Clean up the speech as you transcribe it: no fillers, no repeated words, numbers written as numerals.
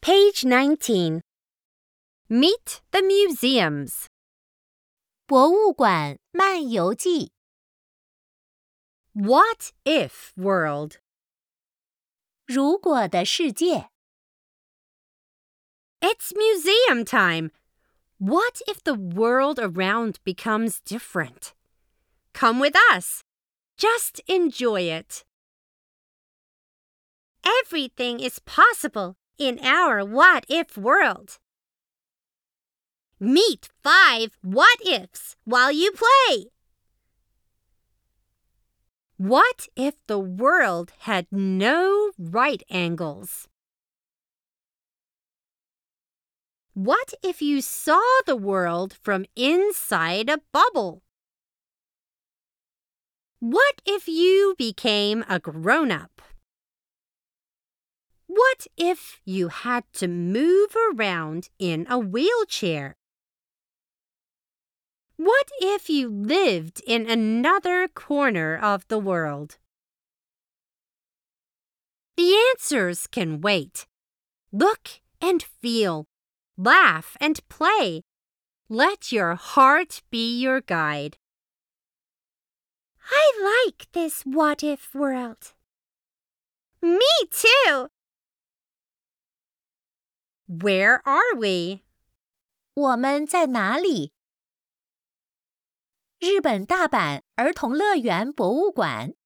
Page 19. Meet the museums. 博物馆漫游记 What if world? 如果的世界 It's museum time. What if the world around becomes different? Come with us. Just enjoy it. Everything is possible in our what if world. Meet 5 what ifs while you play. What if the world had no right angles? What if you saw the world from inside a bubble? What if you became a grown-up? What if you had to move around in a wheelchair? What if you lived in another corner of the world? The answers can wait. Look and feel. Laugh and play. Let your heart be your guide. I like this what-if world. Me too. Where are we? 我们在哪里？日本大阪儿童乐园博物馆